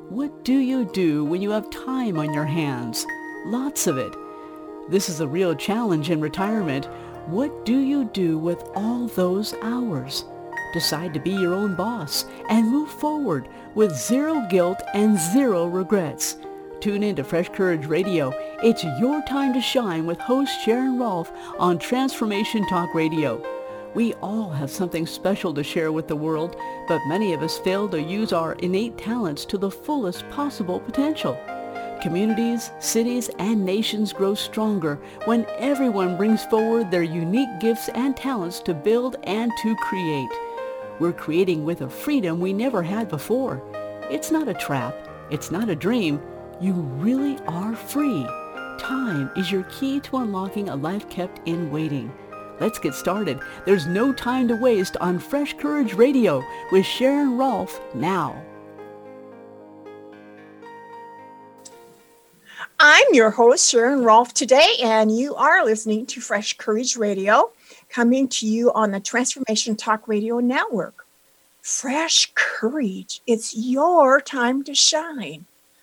What do you do when you have time on your hands? Lots of it. This is a real challenge in retirement. What do you do with all those hours? Decide to be your own boss and move forward with zero guilt and zero regrets. Tune in to Fresh Courage Radio. It's your time to shine with host Sharon Rolfe on Transformation Talk Radio. We all have something special to share with the world, but many of us fail to use our innate talents to the fullest possible potential. Communities, cities, and nations grow stronger when everyone brings forward their unique gifts and talents to build and to create. We're creating with a freedom we never had before. It's not a trap. It's not a dream. You really are free. Time is your key to unlocking a life kept in waiting. Let's get started. There's no time to waste on Fresh Courage Radio with Sharon Rolfe now. I'm your host, Sharon Rolfe, today, and you are listening to Fresh Courage Radio, coming to you on the Transformation Talk Radio Network. Fresh Courage. It's your time to shine.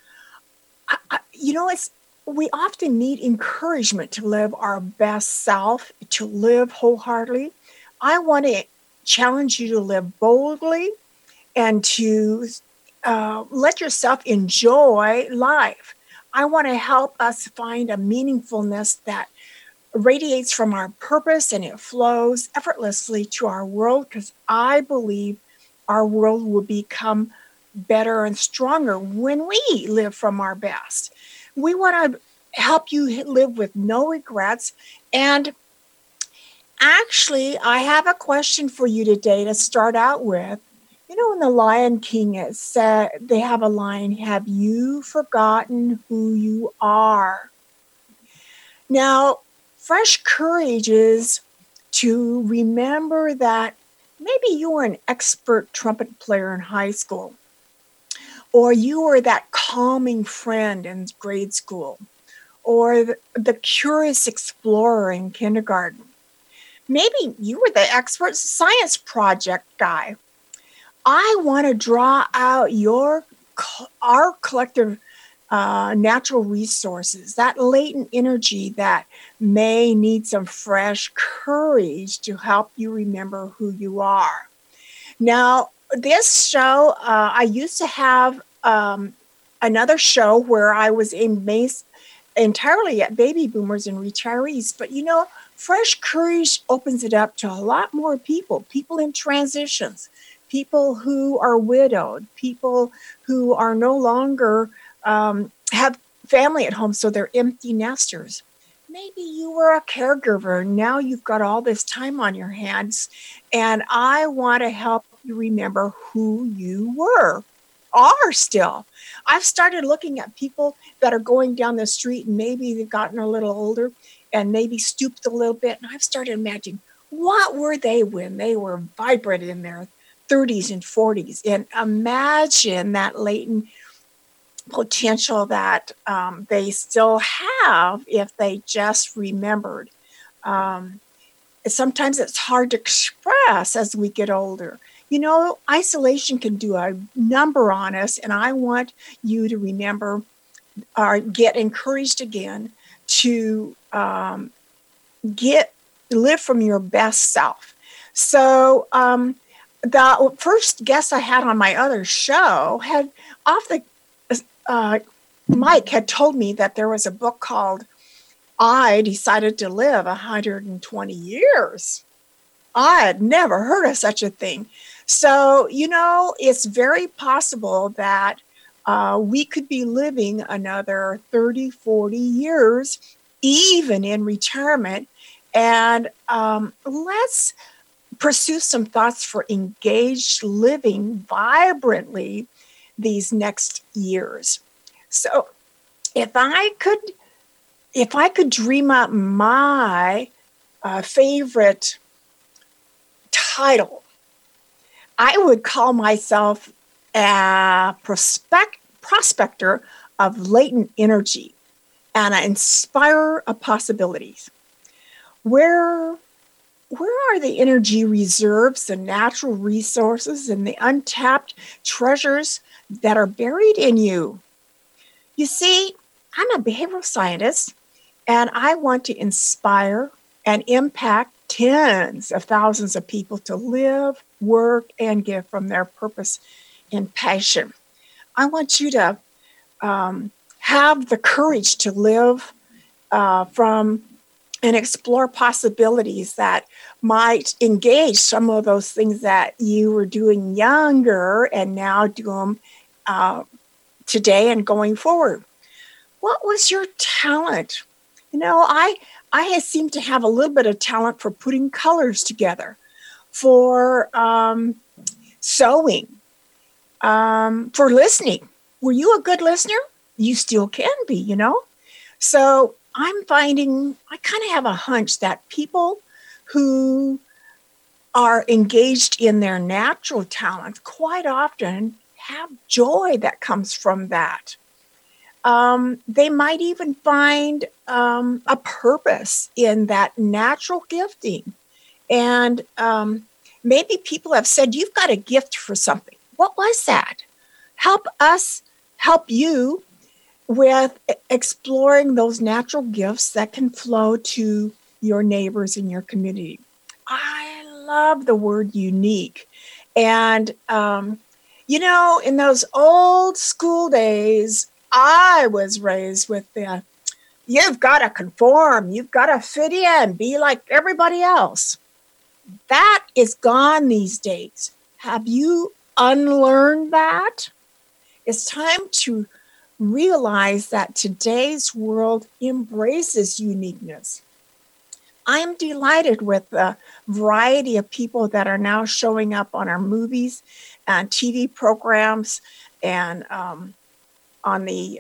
We often need encouragement to live our best self, to live wholeheartedly. I want to challenge you to live boldly and to let yourself enjoy life. I want to help us find a meaningfulness that radiates from our purpose and it flows effortlessly to our world, because I believe our world will become better and stronger when we live from our best. We want to help you live with no regrets. And actually, I have a question for you today to start out with. You know, in The Lion King, it said, they have a line, "Have you forgotten who you are?" Now, fresh courage is to remember that maybe you were an expert trumpet player in high school, or you were that calming friend in grade school, or the curious explorer in kindergarten. Maybe you were the expert science project guy. I want to draw out our collective natural resources, that latent energy that may need some fresh courage to help you remember who you are. Now, this show, I used to have another show where I was based entirely at baby boomers and retirees. But you know, Fresh Courage opens it up to a lot more people in transitions, people who are widowed, people who are no longer have family at home, so they're empty nesters. Maybe you were a caregiver. Now you've got all this time on your hands, and I want to help you remember who you are still. I've started looking at people that are going down the street, and maybe they've gotten a little older and maybe stooped a little bit, and I've started imagining, what were they when they were vibrant in their 30s and 40s? And imagine that latent potential that they still have if they just remembered. Sometimes it's hard to express as we get older. You know, isolation can do a number on us, and I want you to remember or get encouraged again to live from your best self. So the first guest I had on my other show had Mike had told me that there was a book called I Decided to Live 120 Years. I had never heard of such a thing. So, you know, it's very possible that we could be living another 30, 40 years, even in retirement. And let's pursue some thoughts for engaged living vibrantly these next years. So if I could dream up my favorite title, I would call myself a prospector of latent energy and an inspirer of possibilities. Where are the energy reserves, the natural resources, and the untapped treasures that are buried in you. You see, I'm a behavioral scientist, and I want to inspire and impact tens of thousands of people to live, work, and give from their purpose and passion. I want you to have the courage to live from and explore possibilities that might engage some of those things that you were doing younger and now do them today and going forward. What was your talent? I seem to have a little bit of talent for putting colors together, for sewing, for listening. Were you a good listener? You still can be. So I'm finding, I kind of have a hunch that people who are engaged in their natural talents quite often have joy that comes from that. They might even find a purpose in that natural gifting. And maybe people have said, you've got a gift for something. What was that? Help us help you with exploring those natural gifts that can flow to your neighbors in your community. I love the word unique. And, in those old school days, I was raised with you've got to conform, you've got to fit in, be like everybody else. That is gone these days. Have you unlearned that? It's time to realize that today's world embraces uniqueness. I'm delighted with the variety of people that are now showing up on our movies and TV programs and on the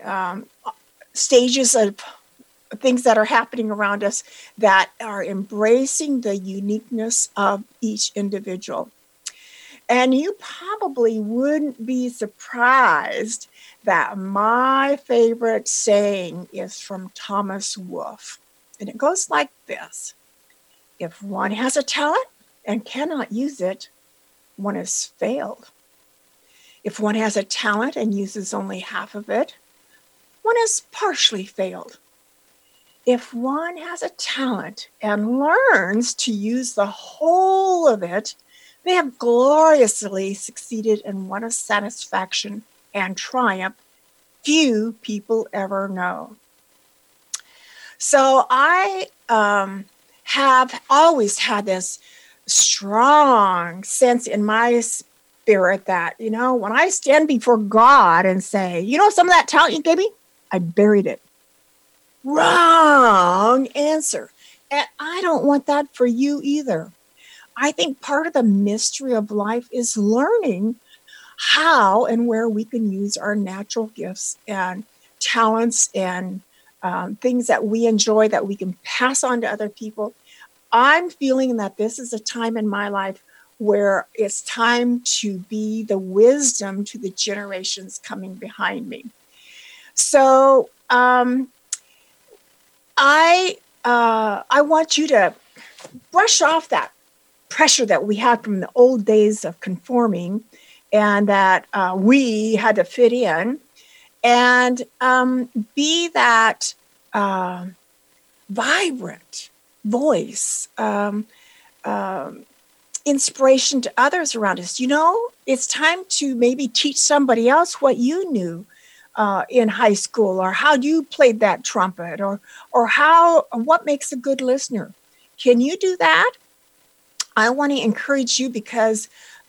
stages of things that are happening around us that are embracing the uniqueness of each individual. And you probably wouldn't be surprised that my favorite saying is from Thomas Wolfe. And it goes like this: if one has a talent and cannot use it, one has failed. If one has a talent and uses only half of it, one has partially failed. If one has a talent and learns to use the whole of it, they have gloriously succeeded and won a satisfaction and triumph few people ever know. So I have always had this strong sense in my spirit that, when I stand before God and say, some of that talent you gave me, I buried it. Wrong answer. And I don't want that for you either. I think part of the mystery of life is learning how and where we can use our natural gifts and talents and things that we enjoy that we can pass on to other people. I'm feeling that this is a time in my life where it's time to be the wisdom to the generations coming behind me. So I want you to brush off that pressure that we had from the old days of conforming and that we had to fit in, and be that vibrant voice, inspiration to others around us. It's time to maybe teach somebody else what you knew in high school, or how you played that trumpet, or what makes a good listener. Can you do that? I want to encourage you because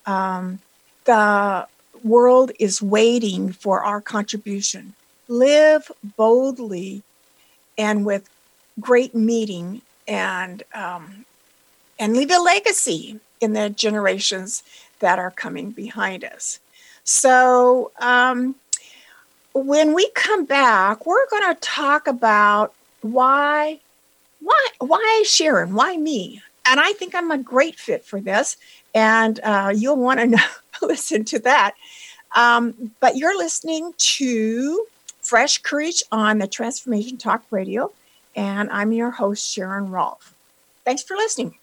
the world is waiting for our contribution. Live boldly and with great meaning, and leave a legacy in the generations that are coming behind us. So when we come back, we're going to talk about why Sharon, why me? And I think I'm a great fit for this, and you'll want to listen to that. But you're listening to Fresh Courage on the Transformation Talk Radio, and I'm your host, Sharon Rolfe. Thanks for listening.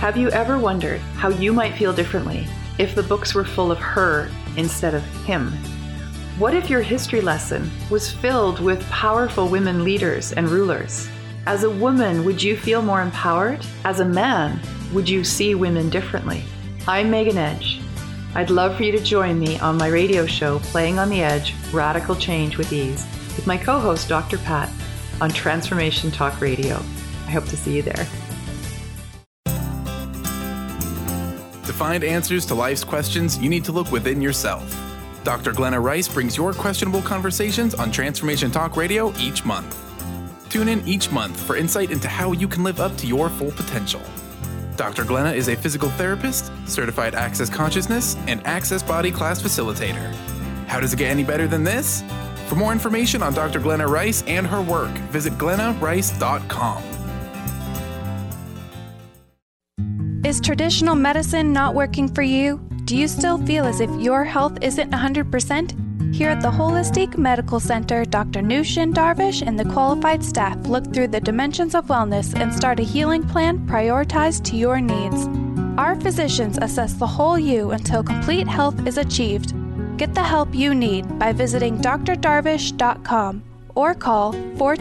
Have you ever wondered how you might feel differently if the books were full of her instead of him? What if your history lesson was filled with powerful women leaders and rulers? As a woman, would you feel more empowered? As a man, would you see women differently? I'm Megan Edge. I'd love for you to join me on my radio show, Playing on the Edge, Radical Change with Ease, with my co-host, Dr. Pat, on Transformation Talk Radio. I hope to see you there. To find answers to life's questions, you need to look within yourself. Dr. Glenna Rice brings your questionable conversations on Transformation Talk Radio each month. Tune in each month for insight into how you can live up to your full potential. Dr. Glenna is a physical therapist, certified Access Consciousness, and Access Body Class facilitator. How does it get any better than this? For more information on Dr. Glenna Rice and her work, visit glennarice.com. Is traditional medicine not working for you? Do you still feel as if your health isn't 100%? Here at the Holistic Medical Center, Dr. Nushin Darvish and the qualified staff look through the dimensions of wellness and start a healing plan prioritized to your needs. Our physicians assess the whole you until complete health is achieved. Get the help you need by visiting drdarvish.com or call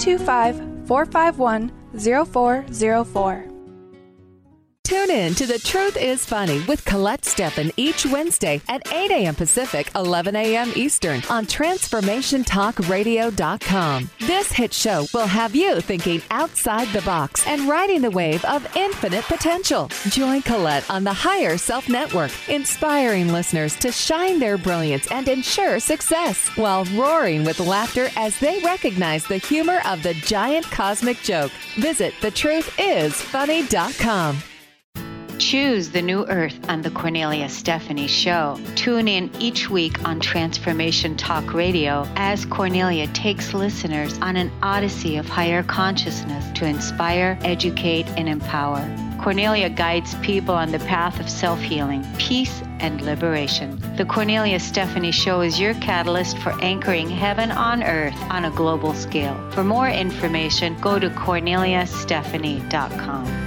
425-451-0404. Tune in to The Truth is Funny with Colette Steffen each Wednesday at 8 a.m. Pacific, 11 a.m. Eastern on TransformationTalkRadio.com. This hit show will have you thinking outside the box and riding the wave of infinite potential. Join Colette on the Higher Self Network, inspiring listeners to shine their brilliance and ensure success while roaring with laughter as they recognize the humor of the giant cosmic joke. Visit TheTruthIsFunny.com. Choose the new earth on the Cornelia Stephanie Show. Tune in each week on Transformation Talk Radio as Cornelia takes listeners on an odyssey of higher consciousness to inspire, educate, and empower. Cornelia guides people on the path of self-healing, peace, and liberation. The Cornelia Stephanie Show is your catalyst for anchoring heaven on earth on a global scale. For more information, go to corneliastephanie.com.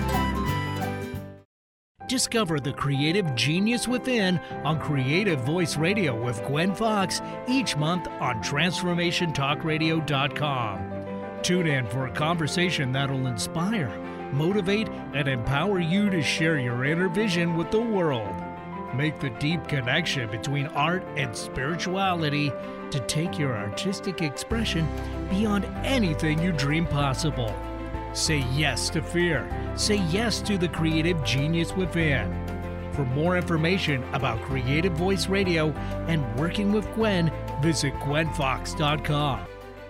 Discover the creative genius within on Creative Voice Radio with Gwen Fox each month on TransformationTalkRadio.com. Tune in for a conversation that'll inspire, motivate, and empower you to share your inner vision with the world. Make the deep connection between art and spirituality to take your artistic expression beyond anything you dream possible. Say yes to fear. Say yes to the creative genius within. For more information about Creative Voice Radio and working with Gwen, visit gwenfox.com.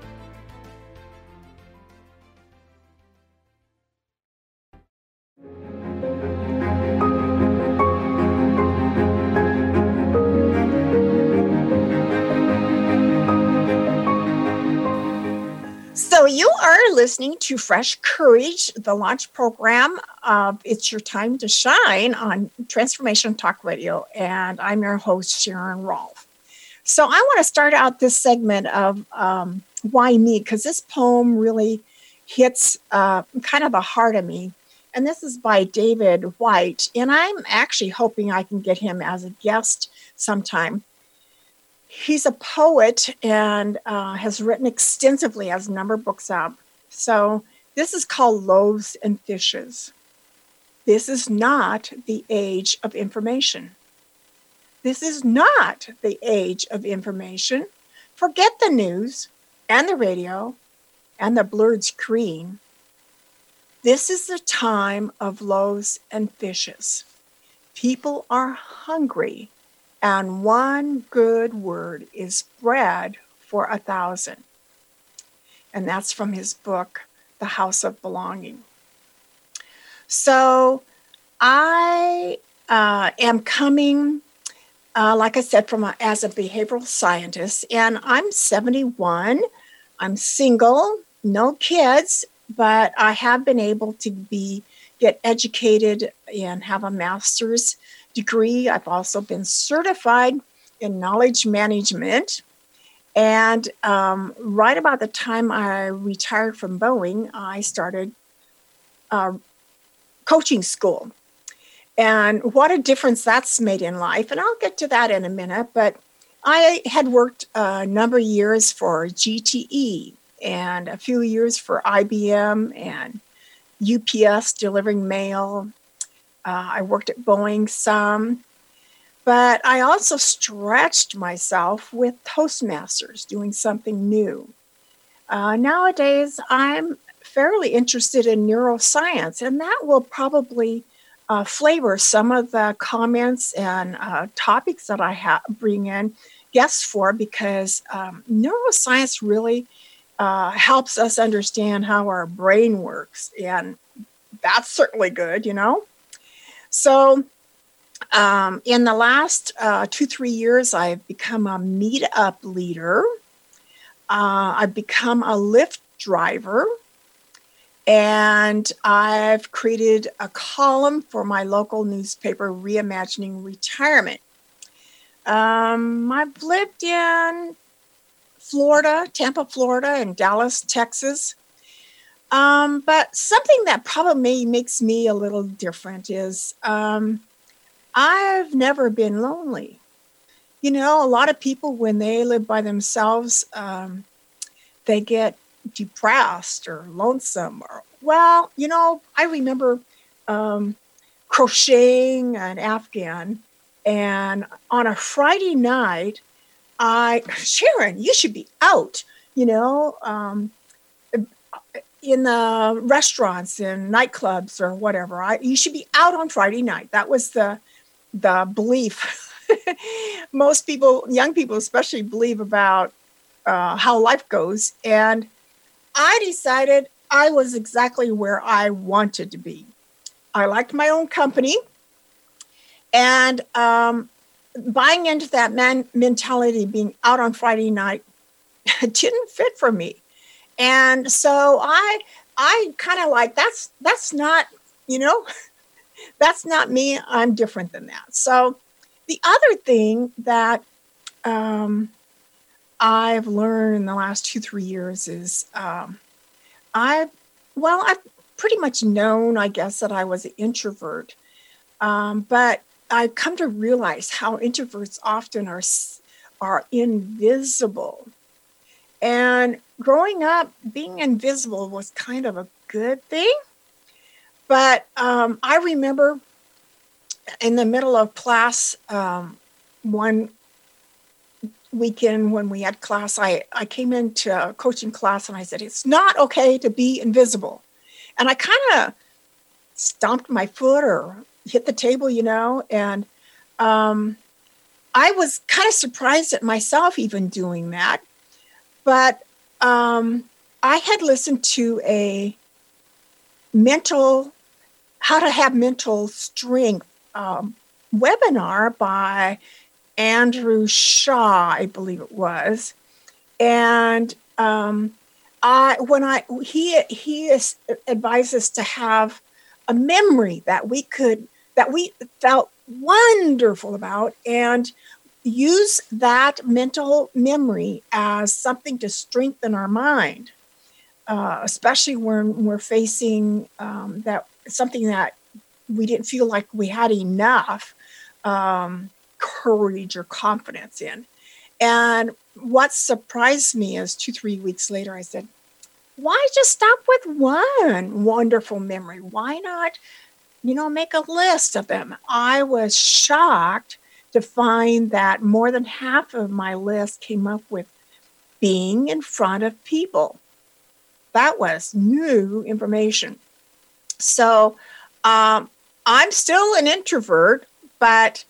So you are listening to Fresh Courage, the launch program of It's Your Time to Shine on Transformation Talk Radio. And I'm your host, Sharon Rolfe. So I want to start out this segment of Why Me? Because this poem really hits kind of the heart of me. And this is by David White. And I'm actually hoping I can get him as a guest sometime. He's a poet and has written extensively, has a number of books out. So this is called Loaves and Fishes. This is not the age of information. This is not the age of information. Forget the news and the radio and the blurred screen. This is the time of loaves and fishes. People are hungry. And one good word is bread for 1,000. And that's from his book, The House of Belonging. So I am coming, like I said, as a behavioral scientist, and I'm 71. I'm single, no kids, but I have been able to get educated and have a master's degree. I've also been certified in knowledge management. And right about the time I retired from Boeing, I started coaching school. and what a difference that's made in life. And I'll get to that in a minute. But I had worked a number of years for GTE and a few years for IBM and UPS delivering mail. I worked at Boeing some. But I also stretched myself with Toastmasters, doing something new. Nowadays, I'm fairly interested in neuroscience, and that will probably flavor some of the comments and topics that I bring in guests for, because neuroscience really helps us understand how our brain works, and that's certainly good, you know. So in the last 2-3 years, I've become a meetup leader. I've become a Lyft driver. And I've created a column for my local newspaper, Reimagining Retirement. I've lived in Florida, Tampa, Florida, and Dallas, Texas. But something that probably makes me a little different is I've never been lonely. You know, a lot of people, when they live by themselves, they get depressed or lonesome. Well, you know, I remember crocheting an Afghan, and on a Friday night, Sharon, you should be out, you know, in the restaurants and nightclubs or whatever. You should be out on Friday night. That was the belief. Most people, young people especially, believe about how life goes. And I decided I was exactly where I wanted to be. I liked my own company. And buying into that mentality, being out on Friday night, didn't fit for me. And so I kind of like, that's not, you know, that's not me. I'm different than that. So the other thing that I've learned in the last 2-3 years is I've pretty much known, I guess, that I was an introvert. But I've come to realize how introverts often are invisible. And growing up, being invisible was kind of a good thing. But I remember in the middle of class, one weekend when we had class, I came into coaching class and I said, it's not okay to be invisible. And I kind of stomped my foot or hit the table, you know, and I was kind of surprised at myself even doing that. But I had listened to a how to have mental strength webinar by Andrew Shaw, I believe it was. And he advised us to have a memory that we felt wonderful about, and use that mental memory as something to strengthen our mind, especially when we're facing something that we didn't feel like we had enough courage or confidence in. And what surprised me is 2-3 weeks later, I said, why just stop with one wonderful memory? Why not, you know, make a list of them? I was shocked to find that more than half of my list came up with being in front of people. That was new information. So I'm still an introvert, but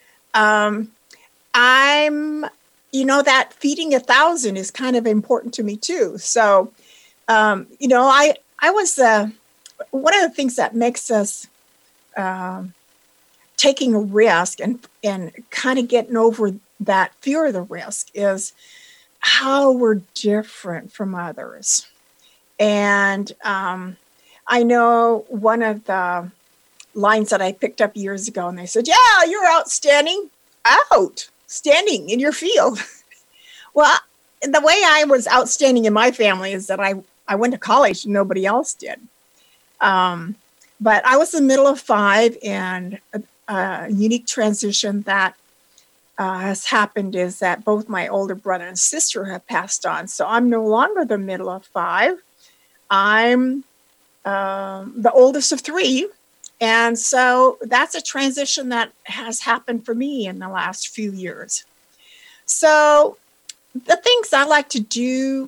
I'm, you know, that feeding 1,000 is kind of important to me too. So, you know, I was, one of the things that makes us taking a risk and kind of getting over that fear of the risk is how we're different from others. And I know one of the lines that I picked up years ago, and they said, yeah, you're outstanding in your field. Well, the way I was outstanding in my family is that I went to college and nobody else did. But I was the middle of 5, and unique transition that has happened is that both my older brother and sister have passed on. So I'm no longer the middle of five. I'm the oldest of three. And so that's a transition that has happened for me in the last few years. So the things I like to do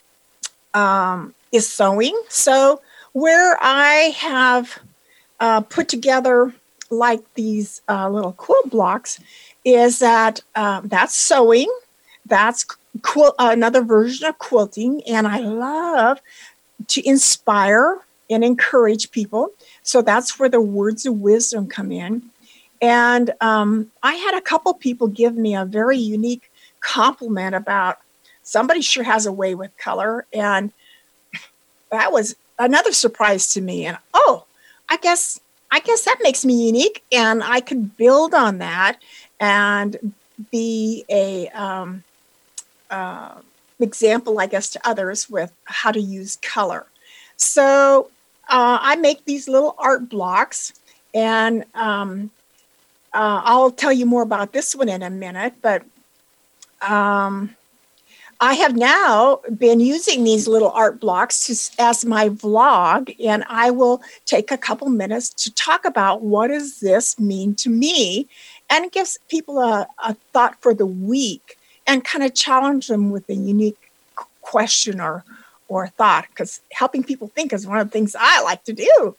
is sewing. So where I have put together like these little quilt blocks is that that's sewing. That's another version of quilting. And I love to inspire and encourage people. So that's where the words of wisdom come in. And I had a couple people give me a very unique compliment about somebody sure has a way with color. And that was another surprise to me. And I guess that makes me unique, and I could build on that and be a example, I guess, to others with how to use color. So I make these little art blocks, and I'll tell you more about this one in a minute, but I have now been using these little art blocks as my vlog, and I will take a couple minutes to talk about what does this mean to me, and it gives people a thought for the week and kind of challenge them with a unique question or thought, because helping people think is one of the things I like to do.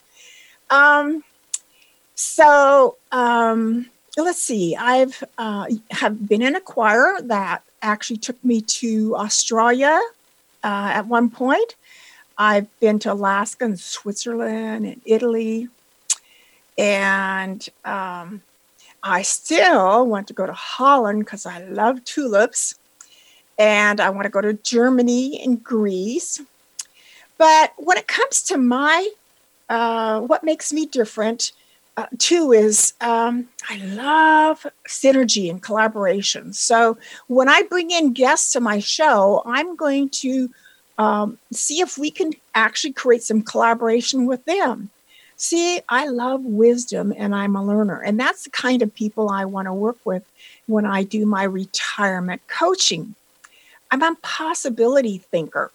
Let's see. I've have been in a choir that actually took me to Australia at one point. I've been to Alaska and Switzerland and Italy. And I still want to go to Holland because I love tulips. And I want to go to Germany and Greece. But when it comes to my, what makes me different, too, is I love synergy and collaboration. So when I bring in guests to my show, I'm going to see if we can actually create some collaboration with them. See, I love wisdom, and I'm a learner. And that's the kind of people I want to work with when I do my retirement coaching. I'm a possibility thinker.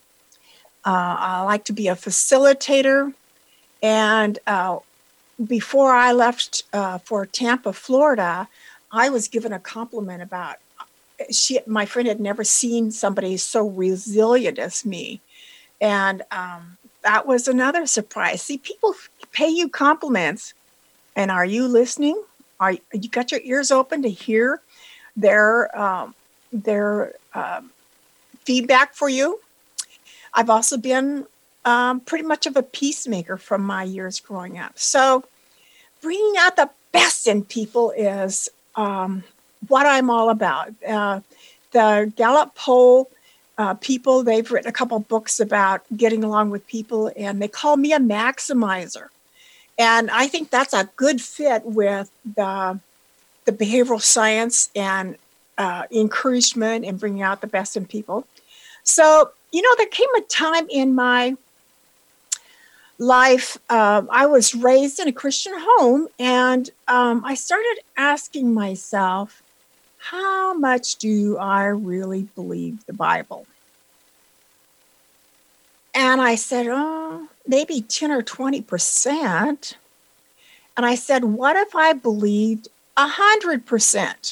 I like to be a facilitator. And before I left for Tampa, Florida, I was given a compliment about my friend had never seen somebody so resilient as me. And that was another surprise. See, people pay you compliments. And are you listening? You got your ears open to hear their feedback for you? I've also been pretty much of a peacemaker from my years growing up. So bringing out the best in people is what I'm all about. The Gallup poll people, they've written a couple books about getting along with people, and they call me a maximizer. And I think that's a good fit with the behavioral science and encouragement and bringing out the best in people. So, there came a time in my life, I was raised in a Christian home, and I started asking myself, how much do I really believe the Bible? And I said, maybe 10 or 20%. And I said, what if I believed 100%?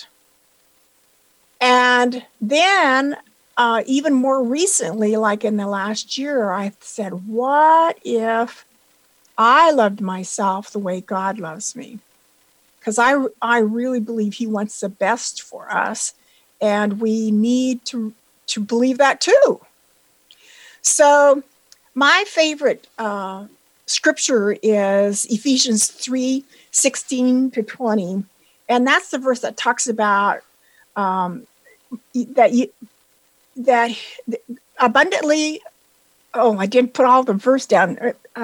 And then even more recently, like in the last year, I said, what if I loved myself the way God loves me? Because I really believe he wants the best for us, and we need to believe that too. So my favorite scripture is Ephesians 3:16-20, and that's the verse that talks about that abundantly. Oh, I didn't put all the verse down.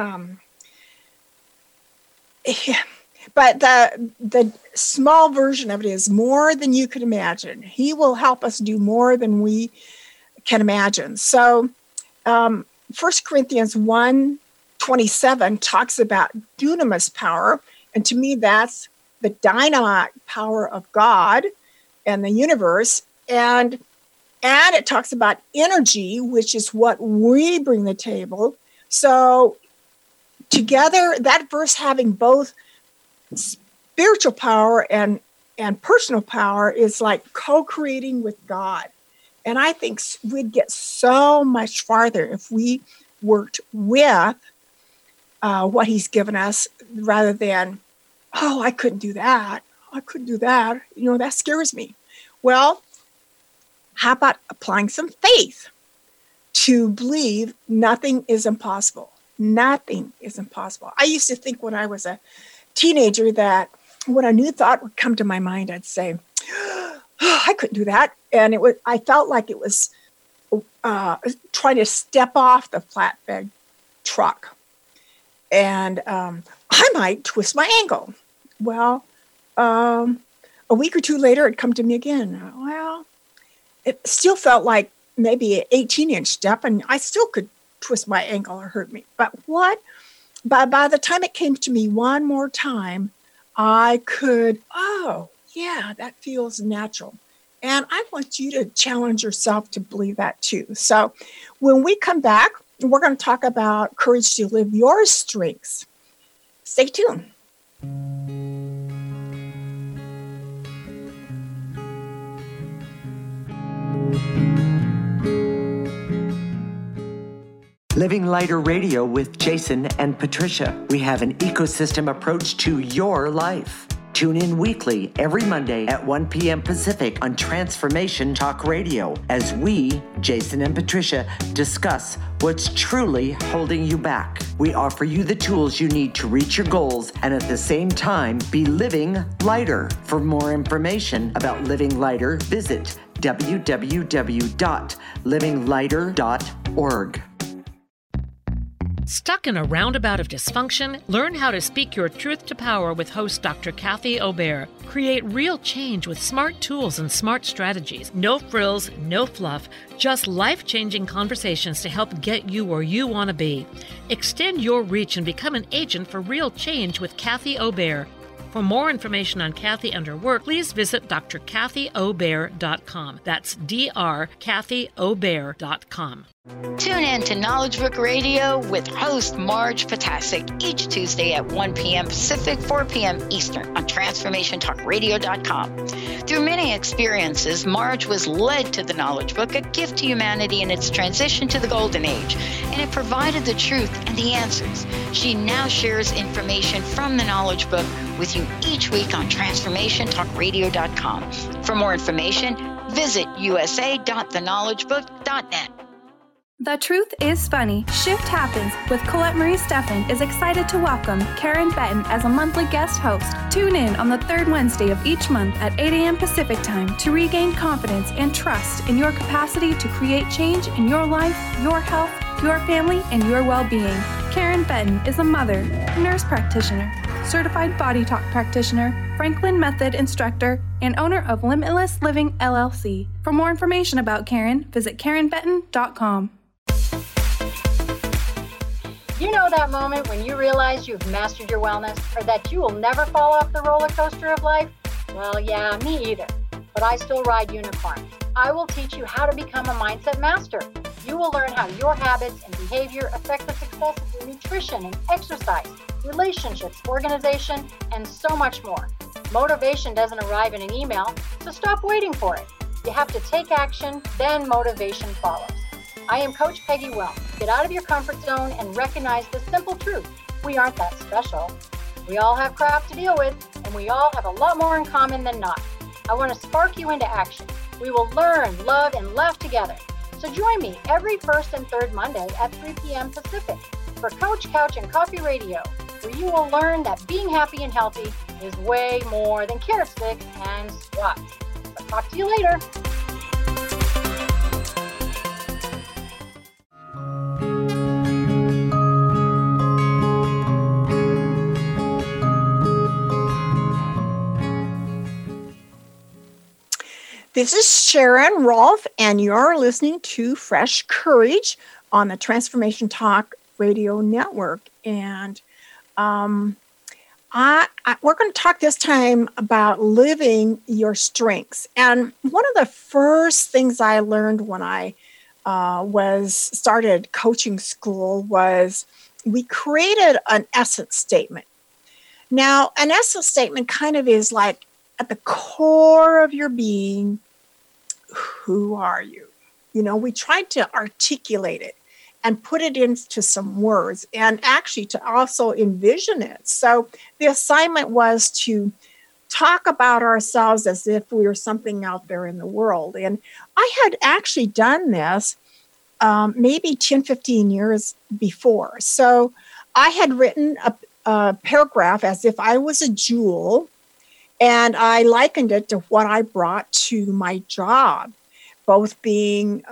But the small version of it is more than you could imagine. He will help us do more than we can imagine. So 1 Corinthians 1:27 talks about dunamis power. And to me, that's the dynamite power of God and the universe. And it talks about energy, which is what we bring to the table. So together, that verse having both spiritual power and personal power is like co-creating with God. And I think we'd get so much farther if we worked with what he's given us rather than, oh, I couldn't do that. I couldn't do that. That scares me. Well, how about applying some faith to believe nothing is impossible? Nothing is impossible. I used to think when I was a teenager that when a new thought would come to my mind, I'd say, oh, I couldn't do that. And I felt like it was trying to step off the flatbed truck. And I might twist my ankle. Well, a week or two later, it'd come to me again. Well, it still felt like maybe an 18-inch step, and I still could twist my ankle or hurt me. But by the time it came to me one more time, I could, oh, yeah, that feels natural. And I want you to challenge yourself to believe that too. So when we come back, we're going to talk about courage to live your strengths. Stay tuned. Living Lighter Radio with Jason and Patricia. We have an ecosystem approach to your life. Tune in weekly every Monday at 1 p.m. Pacific on Transformation Talk Radio as we, Jason and Patricia, discuss what's truly holding you back. We offer you the tools you need to reach your goals and at the same time be living lighter. For more information about Living Lighter, visit www.livinglighter.org. Stuck in a roundabout of dysfunction? Learn how to speak your truth to power with host Dr. Kathy Obear. Create real change with smart tools and smart strategies. No frills, no fluff, just life-changing conversations to help get you where you want to be. Extend your reach and become an agent for real change with Kathy Obear. For more information on Kathy and her work, please visit drkathyobear.com. That's drkathyobear.com. Tune in to Knowledge Book Radio with host Marge Potasic each Tuesday at 1 p.m. Pacific, 4 p.m. Eastern on TransformationTalkRadio.com. Through many experiences, Marge was led to the Knowledge Book, a gift to humanity in its transition to the Golden Age, and it provided the truth and the answers. She now shares information from the Knowledge Book with you each week on TransformationTalkRadio.com. For more information, visit usa.theknowledgebook.net. The Truth is Funny. Shift Happens with Colette Marie Steffen is excited to welcome Karen Benton as a monthly guest host. Tune in on the third Wednesday of each month at 8 a.m. Pacific Time to regain confidence and trust in your capacity to create change in your life, your health, your family, and your well-being. Karen Benton is a mother, nurse practitioner, certified body talk practitioner, Franklin Method instructor, and owner of Limitless Living LLC. For more information about Karen, visit KarenBenton.com. You know that moment when you realize you've mastered your wellness or that you will never fall off the roller coaster of life? Well, yeah, me either. But I still ride unicorn. I will teach you how to become a mindset master. You will learn how your habits and behavior affect the success of your nutrition and exercise, relationships, organization, and so much more. Motivation doesn't arrive in an email, so stop waiting for it. You have to take action, then motivation follows. I am Coach Peggy Wellness. Get out of your comfort zone and recognize the simple truth. We aren't that special. We all have crap to deal with, and we all have a lot more in common than not. I want to spark you into action. We will learn, love, and laugh together. So join me every first and third Monday at 3 p.m. Pacific for Coach Couch and Coffee Radio, where you will learn that being happy and healthy is way more than carrot sticks and squats. I'll talk to you later. This is Sharon Rolfe, and you're listening to Fresh Courage on the Transformation Talk Radio Network. And we're going to talk this time about living your strengths. And one of the first things I learned when I started coaching school was we created an essence statement. Now, an essence statement kind of is like at the core of your being, who are you? We tried to articulate it and put it into some words and actually to also envision it. So the assignment was to talk about ourselves as if we were something out there in the world. And I had actually done this maybe 10, 15 years before. So I had written a paragraph as if I was a jewel, and I likened it to what I brought to my job, both being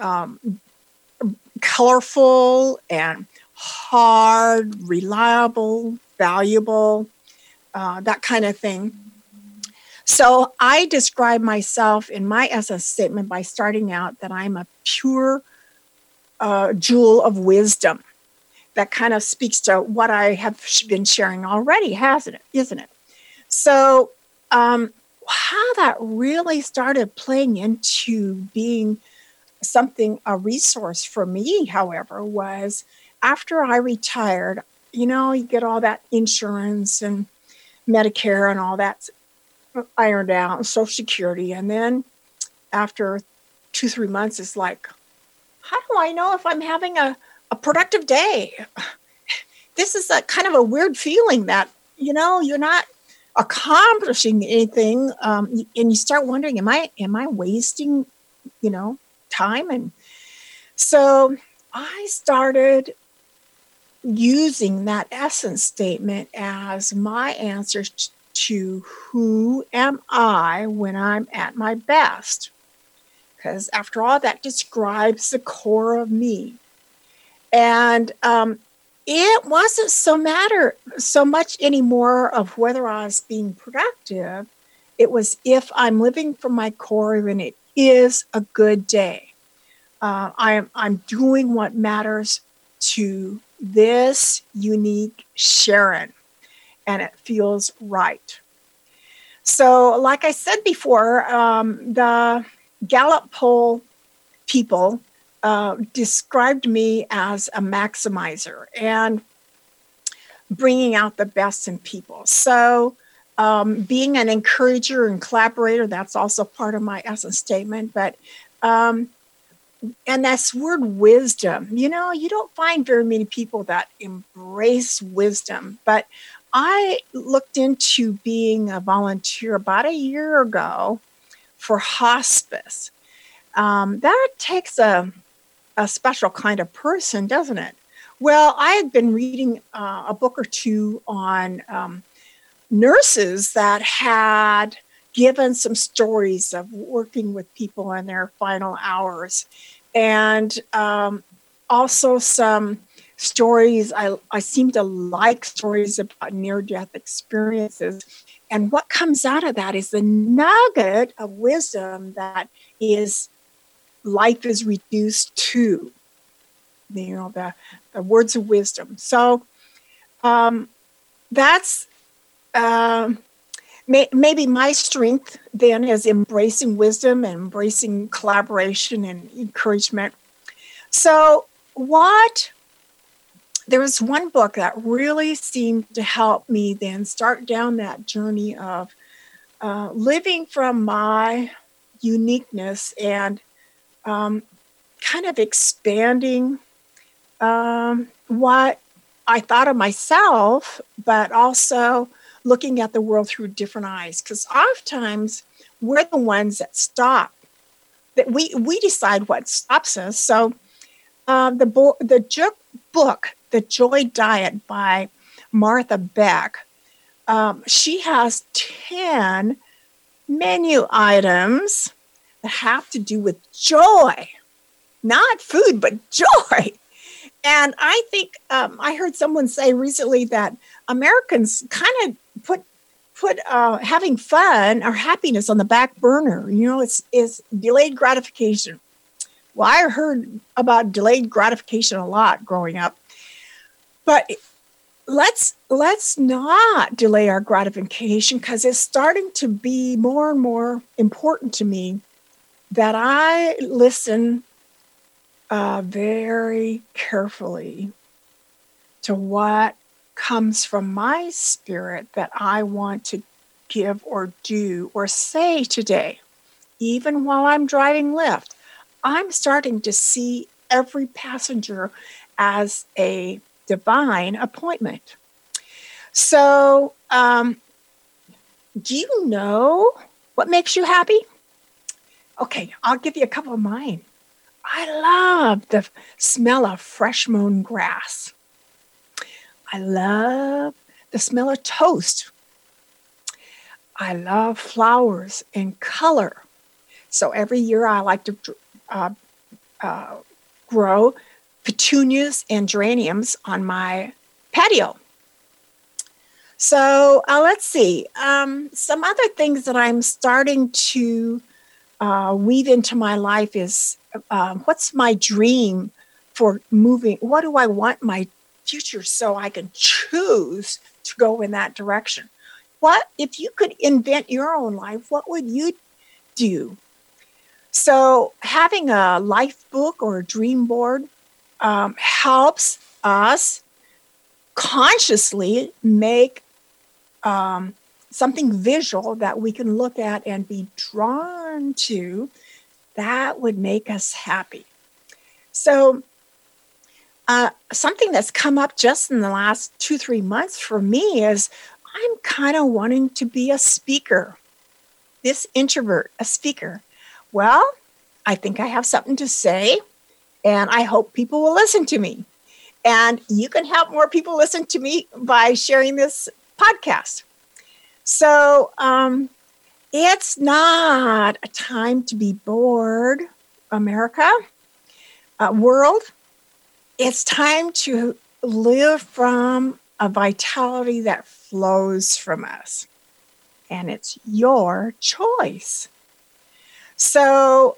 colorful and hard, reliable, valuable, that kind of thing. So I describe myself in my essence statement by starting out that I'm a pure jewel of wisdom. That kind of speaks to what I have been sharing already, isn't it? So how that really started playing into being a resource for me, however, was after I retired, you get all that insurance and Medicare and all that ironed out, and Social Security. And then after 2-3 months, it's like, how do I know if I'm having a productive day? This is a kind of a weird feeling that, you're not accomplishing anything. And you start wondering, am I wasting, time? And so I started using that essence statement as my answer to who am I when I'm at my best. Because after all, that describes the core of me. And it wasn't so much anymore of whether I was being productive. It was if I'm living from my core, then it is a good day. I'm doing what matters to this unique Sharon, and it feels right. So, like I said before, the Gallup poll people described me as a maximizer and bringing out the best in people. So being an encourager and collaborator, that's also part of my essence statement. But and that's word wisdom. You don't find very many people that embrace wisdom. But I looked into being a volunteer about a year ago for hospice. That takes a special kind of person, doesn't it? Well, I had been reading a book or two on nurses that had given some stories of working with people in their final hours, and also some stories. I seem to like stories about near-death experiences. And what comes out of that is the nugget of wisdom that is life is reduced to, the words of wisdom. So that's maybe my strength then is embracing wisdom and embracing collaboration and encouragement. So there was one book that really seemed to help me then start down that journey of living from my uniqueness and kind of expanding what I thought of myself, but also looking at the world through different eyes. Because oftentimes we're the ones that stop, that we decide what stops us. So the book, The Joy Diet by Martha Beck, she has 10 menu items that have to do with joy, not food, but joy. And I think I heard someone say recently that Americans kind of put having fun or happiness on the back burner. It's delayed gratification. Well, I heard about delayed gratification a lot growing up. But let's not delay our gratification, because it's starting to be more and more important to me that I listen very carefully to what comes from my spirit that I want to give or do or say today. Even while I'm driving Lyft, I'm starting to see every passenger as a divine appointment. So, do you know what makes you happy? Okay, I'll give you a couple of mine. I love the smell of fresh mown grass. I love the smell of toast. I love flowers and color. So every year I like to grow petunias and geraniums on my patio. So let's see. Some other things that I'm starting to weave into my life is what's my dream for moving? What do I want my future so I can choose to go in that direction? What if you could invent your own life? What would you do? So having a life book or a dream board helps us consciously make something visual that we can look at and be drawn to that would make us happy. So something that's come up just in the last 2-3 months for me is I'm kind of wanting to be a speaker, this introvert, a speaker. Well, I think I have something to say, and I hope people will listen to me. And you can help more people listen to me by sharing this podcast. So it's not a time to be bored, America, world. It's time to live from a vitality that flows from us. And it's your choice. So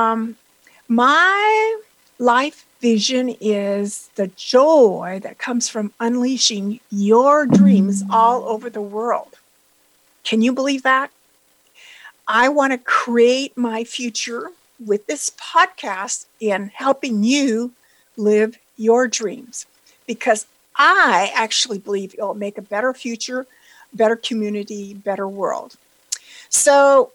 my life vision is the joy that comes from unleashing your dreams all over the world. Can you believe that? I want to create my future with this podcast in helping you live your dreams, because I actually believe it'll make a better future, better community, better world. So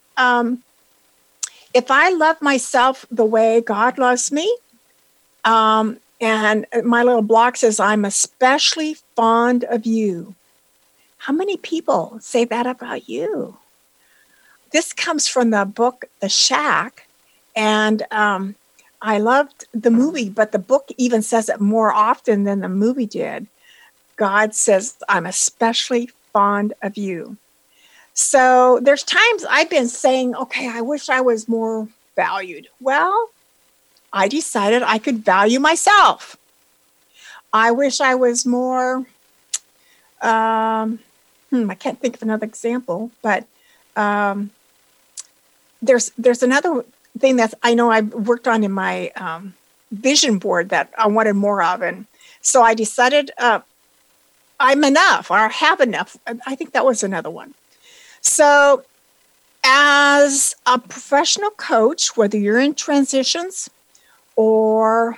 if I love myself the way God loves me, and my little block says, I'm especially fond of you. How many people say that about you? This comes from the book, The Shack, and I loved the movie, but the book even says it more often than the movie did. God says, I'm especially fond of you. So there's times I've been saying, okay, I wish I was more valued. Well, I decided I could value myself. I wish I was more, I can't think of another example, but there's another thing that I know I've worked on in my vision board that I wanted more of. And so I decided I'm enough, or I have enough. I think that was another one. So as a professional coach, whether you're in transitions or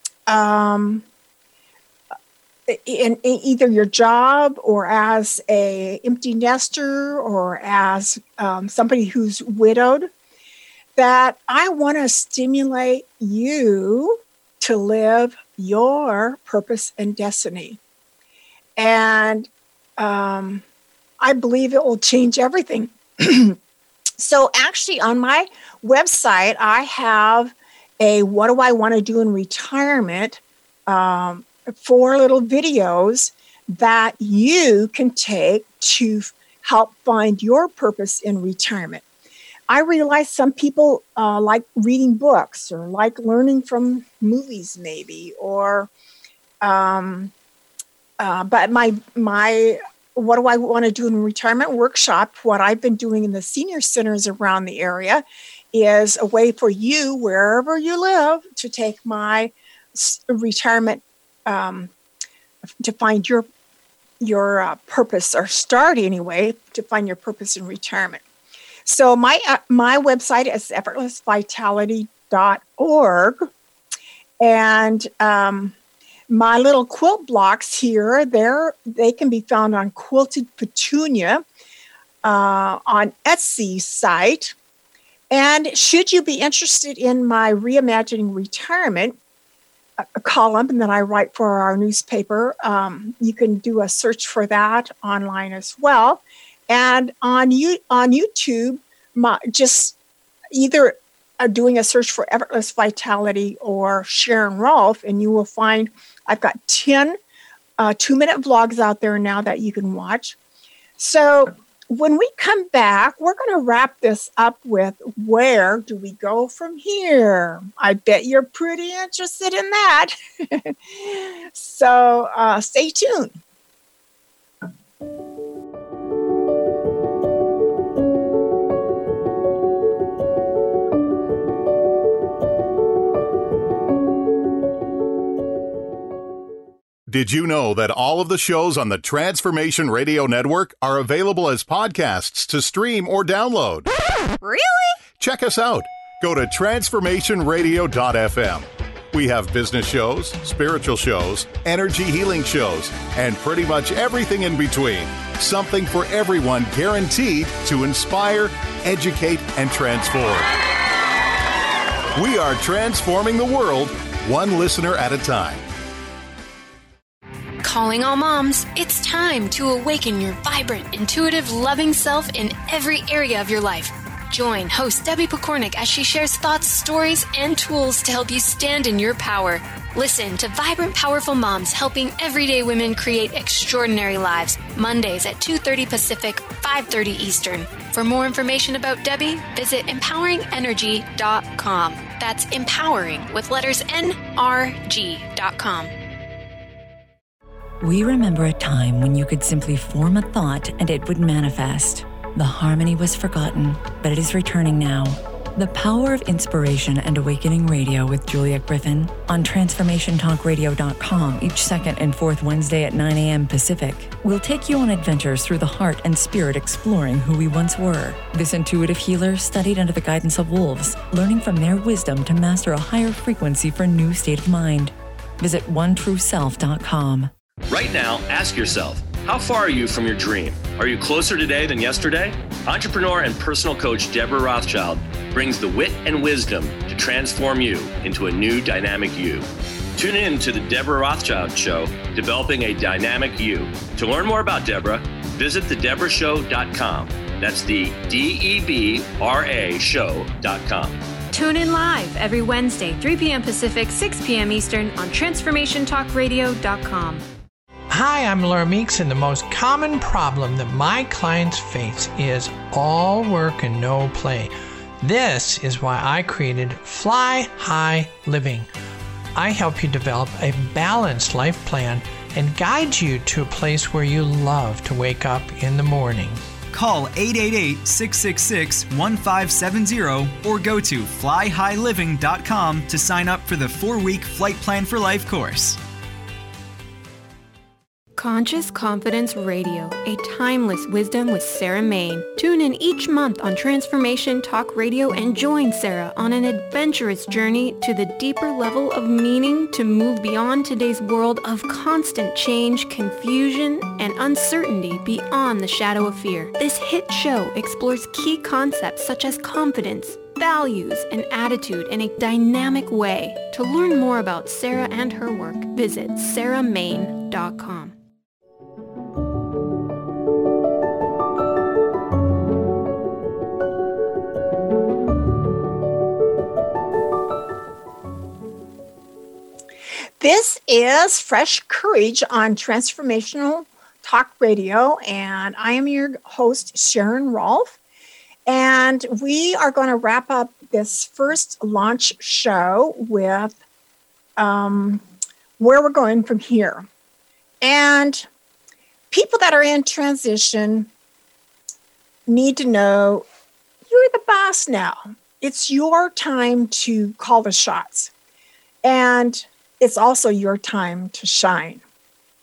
in either your job or as a empty nester or as somebody who's widowed, that I want to stimulate you to live your purpose and destiny. And I believe it will change everything. So actually on my website, I have a what do I want to do in retirement, 4 little videos that you can take to help find your purpose in retirement. I realize some people like reading books or like learning from movies maybe, or but my what do I want to do in retirement workshop, what I've been doing in the senior centers around the area, is a way for you, wherever you live, to take my retirement, to find your purpose, or start anyway, to find your purpose in retirement. So my website is effortlessvitality.org, and my little quilt blocks here, they can be found on Quilted Petunia on Etsy site. And should you be interested in my Reimagining Retirement column that I write for our newspaper, you can do a search for that online as well. And on YouTube, just either doing a search for Effortless Vitality or Sharon Rolfe, and you will find I've got 10 2-minute vlogs out there now that you can watch. So when we come back, we're going to wrap this up with, where do we go from here? I bet you're pretty interested in that. So stay tuned. Did you know that all of the shows on the Transformation Radio Network are available as podcasts to stream or download? Really? Check us out. Go to transformationradio.fm. We have business shows, spiritual shows, energy healing shows, and pretty much everything in between. Something for everyone, guaranteed to inspire, educate, and transform. We are transforming the world, one listener at a time. Calling all moms, it's time to awaken your vibrant, intuitive, loving self in every area of your life. Join host Debbie Pokornik as she shares thoughts, stories, and tools to help you stand in your power. Listen to Vibrant, Powerful Moms, helping everyday women create extraordinary lives. Mondays at 2:30 Pacific, 5:30 Eastern. For more information about Debbie, visit empoweringenergy.com. That's empowering with letters NRG.com. We remember a time when you could simply form a thought and it would manifest. The harmony was forgotten, but it is returning now. The Power of Inspiration and Awakening Radio with Juliet Griffin on TransformationTalkRadio.com each second and fourth Wednesday at 9 a.m. Pacific will take you on adventures through the heart and spirit, exploring who we once were. This intuitive healer studied under the guidance of wolves, learning from their wisdom to master a higher frequency for a new state of mind. Visit OneTrueSelf.com. Right now, ask yourself, how far are you from your dream? Are you closer today than yesterday? Entrepreneur and personal coach Deborah Rothschild brings the wit and wisdom to transform you into a new dynamic you. Tune in to the Deborah Rothschild Show, Developing a Dynamic You. To learn more about Deborah, visit thedeborahshow.com. That's the DEBRA show.com. Tune in live every Wednesday, 3 p.m. Pacific, 6 p.m. Eastern on TransformationTalkRadio.com. Hi, I'm Laura Meeks, and the most common problem that my clients face is all work and no play. This is why I created Fly High Living. I help you develop a balanced life plan and guide you to a place where you love to wake up in the morning. Call 888-666-1570 or go to flyhighliving.com to sign up for the 4-week Flight Plan for Life course. Conscious Confidence Radio, a timeless wisdom with Sarah Main. Tune in each month on Transformation Talk Radio and join Sarah on an adventurous journey to the deeper level of meaning to move beyond today's world of constant change, confusion, and uncertainty beyond the shadow of fear. This hit show explores key concepts such as confidence, values, and attitude in a dynamic way. To learn more about Sarah and her work, visit sarahmain.com. This is Fresh Courage on Transformational Talk Radio, and I am your host, Sharon Rolfe. And we are going to wrap up this first launch show with where we're going from here. And people that are in transition need to know you're the boss now. It's your time to call the shots. And it's also your time to shine.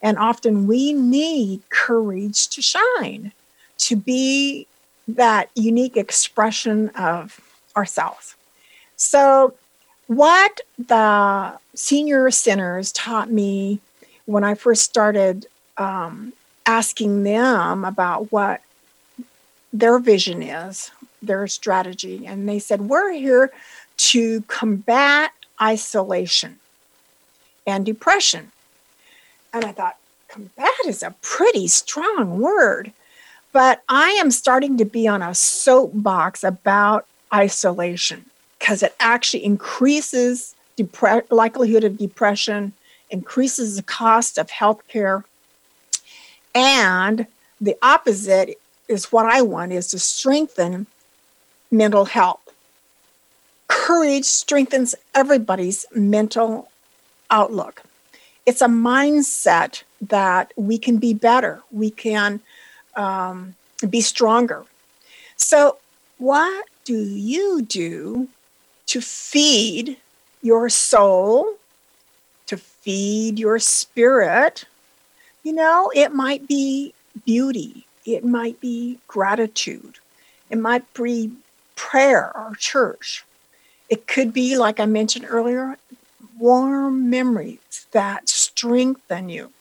And often we need courage to shine, to be that unique expression of ourselves. So what the senior centers taught me when I first started asking them about what their vision is, their strategy, and they said, we're here to combat isolation and depression. And I thought, combat is a pretty strong word, but I am starting to be on a soapbox about isolation because it actually increases likelihood of depression, increases the cost of healthcare, and the opposite is what I want, is to strengthen mental health. Courage strengthens everybody's mental outlook. It's a mindset that we can be better. We can be stronger. So what do you do to feed your soul, to feed your spirit? You know, it might be beauty. It might be gratitude. It might be prayer or church. It could be, like I mentioned earlier, warm memories that strengthen you.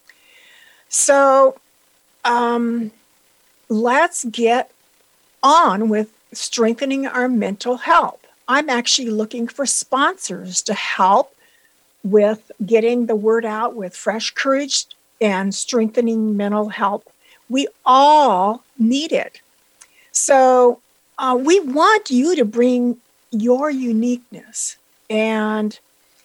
So let's get on with strengthening our mental health. I'm actually looking for sponsors to help with getting the word out with Fresh Courage and strengthening mental health. We all need it. So we want you to bring your uniqueness and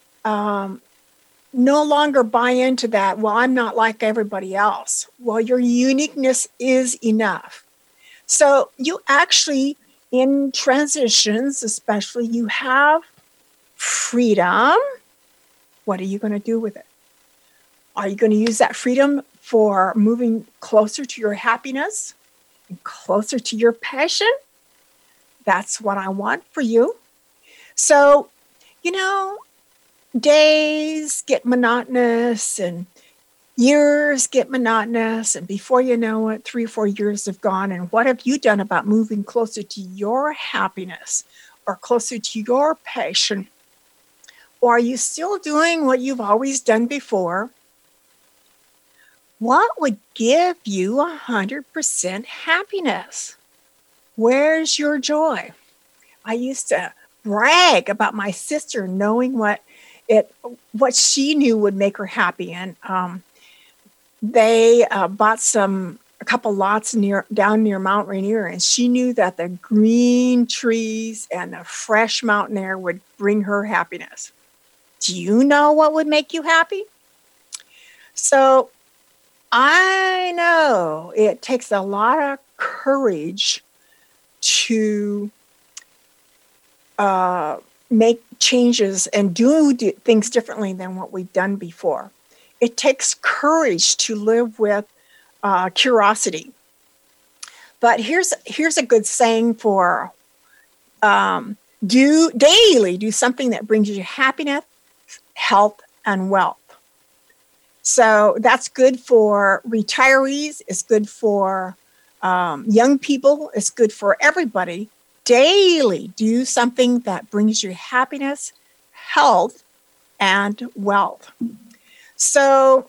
no longer buy into that, well, I'm not like everybody else. Well, your uniqueness is enough. So you actually, in transitions especially, you have freedom. What are you going to do with it? Are you going to use that freedom for moving closer to your happiness and closer to your passion? That's what I want for you. So, you know, days get monotonous and years get monotonous. And before you know it, 3 or 4 years have gone. And what have you done about moving closer to your happiness or closer to your passion? Or are you still doing what you've always done before? What would give you 100% happiness? Where's your joy? I used to brag about my sister knowing what she knew would make her happy. And they bought a couple lots down near Mount Rainier, and she knew that the green trees and the fresh mountain air would bring her happiness. Do you know what would make you happy? So I know it takes a lot of courage to make changes and do things differently than what we've done before. It takes courage to live with curiosity. But here's a good saying for do something that brings you happiness, health, and wealth. So that's good for retirees. It's good for young people. It's good for everybody. Daily do something that brings you happiness, health, and wealth. So,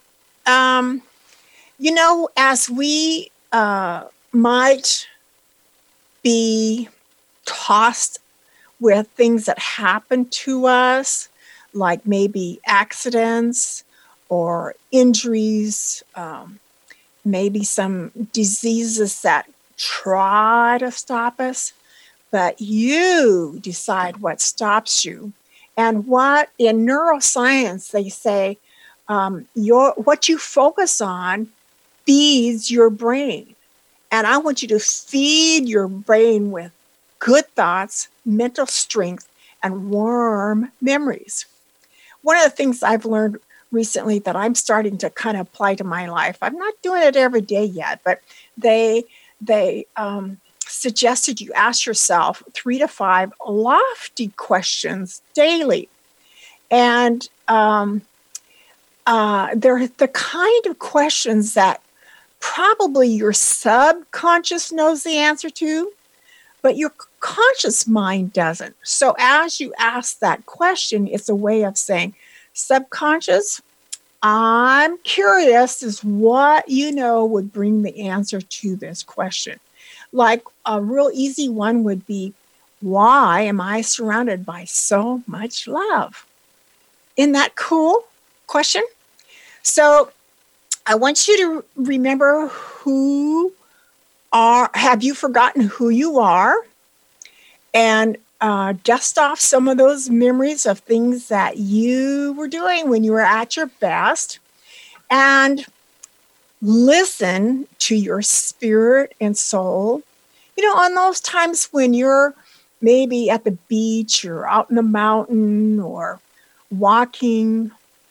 as we might be tossed with things that happen to us, like maybe accidents or injuries, maybe some diseases that try to stop us, but you decide what stops you. And what in neuroscience they say, what you focus on feeds your brain. And I want you to feed your brain with good thoughts, mental strength, and warm memories. One of the things I've learned recently that I'm starting to kind of apply to my life, I'm not doing it every day yet, but they suggested you ask yourself 3 to 5 lofty questions daily. And they're the kind of questions that probably your subconscious knows the answer to, but your conscious mind doesn't. So as you ask that question, it's a way of saying, subconscious, I'm curious as what you know would bring the answer to this question. Like a real easy one would be, why am I surrounded by so much love? Isn't that cool question? So I want you to remember have you forgotten who you are? And dust off some of those memories of things that you were doing when you were at your best. And listen to your spirit and soul. You know, on those times when you're maybe at the beach or out in the mountain or walking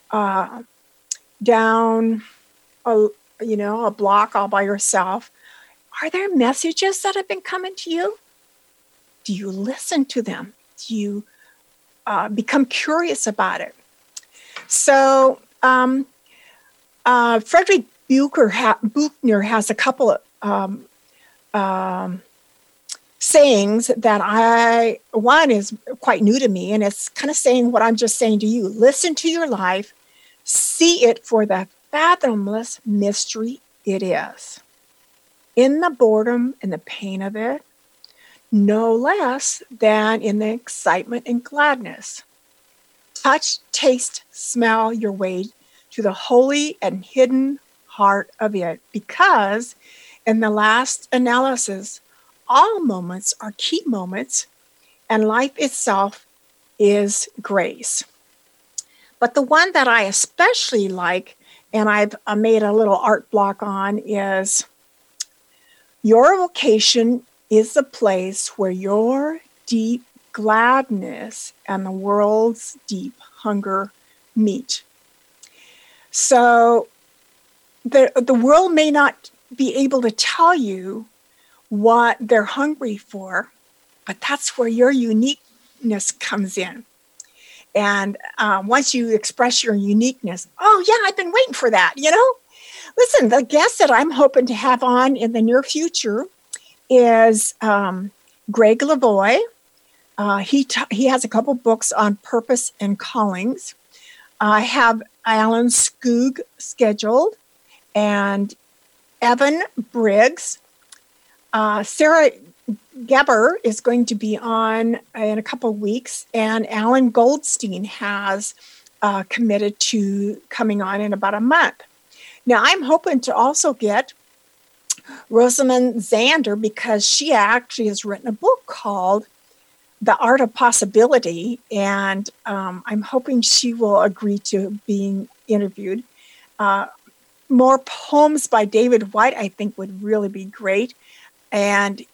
down a block all by yourself, are there messages that have been coming to you? Do you listen to them? Do you become curious about it? So Frederick Buechner has a couple of sayings that one is quite new to me, and it's kind of saying what I'm just saying to you. Listen to your life, see it for the fathomless mystery it is. In the boredom and the pain of it, no less than in the excitement and gladness. Touch, taste, smell your way to the holy and hidden heart of it, because in the last analysis, all moments are key moments, and life itself is grace. But the one that I especially like, and I've made a little art block on, is your vocation is the place where your deep gladness and the world's deep hunger meet. So the world may not be able to tell you what they're hungry for, but that's where your uniqueness comes in. And once you express your uniqueness, oh yeah, I've been waiting for that, you know? Listen, the guest that I'm hoping to have on in the near future is Greg Lavoie. He has a couple books on purpose and callings. I have Alan Skoog scheduled, and Evan Briggs. Sarah Geber is going to be on in a couple of weeks, and Alan Goldstein has committed to coming on in about a month. Now, I'm hoping to also get Rosamund Zander, because she actually has written a book called The Art of Possibility, and I'm hoping she will agree to being interviewed. More poems by David White, I think, would really be great. And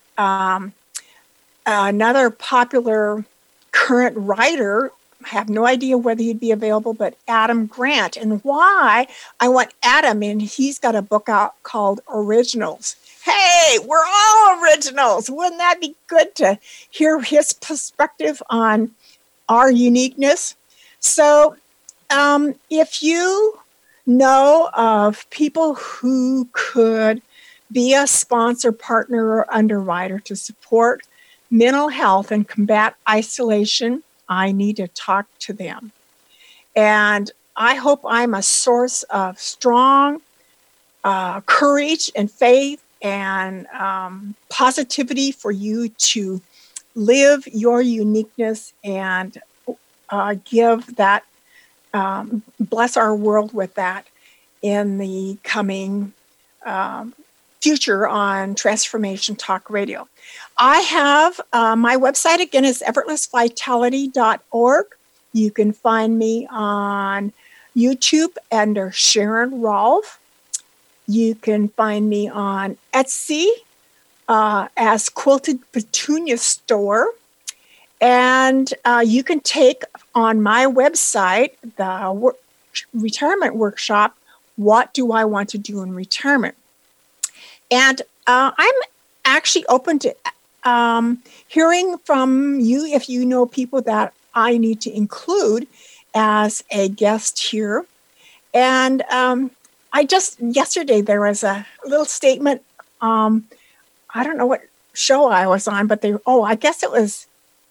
another popular current writer, I have no idea whether he'd be available, but Adam Grant. And why I want Adam in, he's got a book out called Originals. Hey, we're all originals. Wouldn't that be good to hear his perspective on our uniqueness? So if you know of people who could be a sponsor, partner, or underwriter to support mental health and combat isolation, I need to talk to them. And I hope I'm a source of strong courage and faith and positivity for you to live your uniqueness and give that, bless our world with that in the coming future on Transformation Talk Radio. I have my website, again, is effortlessvitality.org. You can find me on YouTube under Sharon Rolfe. You can find me on Etsy as Quilted Petunia Store. And you can take on my website the retirement workshop, What Do I Want to Do in Retirement? And I'm actually open to hearing from you if you know people that I need to include as a guest here. And yesterday there was a little statement. I don't know what show I was on, but I guess it was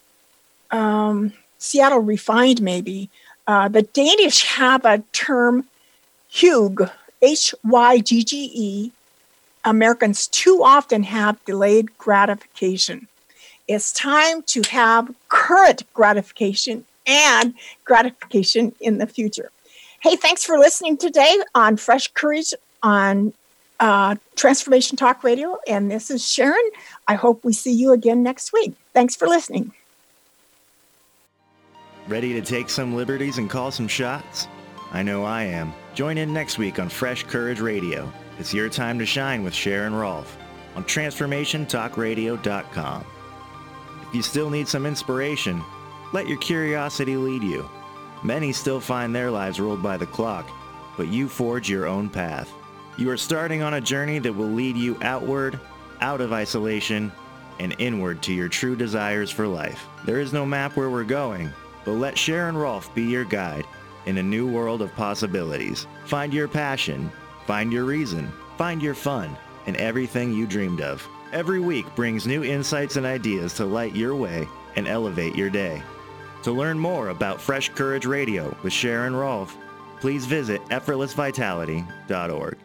Seattle Refined maybe. The Danish have a term, hygge, Hygge. Americans too often have delayed gratification. It's time to have current gratification and gratification in the future. Hey, thanks for listening today on Fresh Courage on Transformation Talk Radio. And this is Sharon. I hope we see you again next week. Thanks for listening. Ready to take some liberties and call some shots? I know I am. Join in next week on Fresh Courage Radio. It's your time to shine with Sharon Rolfe on TransformationTalkRadio.com. If you still need some inspiration, let your curiosity lead you. Many still find their lives ruled by the clock, but you forge your own path. You are starting on a journey that will lead you outward, out of isolation, and inward to your true desires for life. There is no map where we're going, but let Sharon Rolfe be your guide in a new world of possibilities. Find your passion, find your reason, find your fun, and everything you dreamed of. Every week brings new insights and ideas to light your way and elevate your day. To learn more about Fresh Courage Radio with Sharon Rolfe, please visit effortlessvitality.org.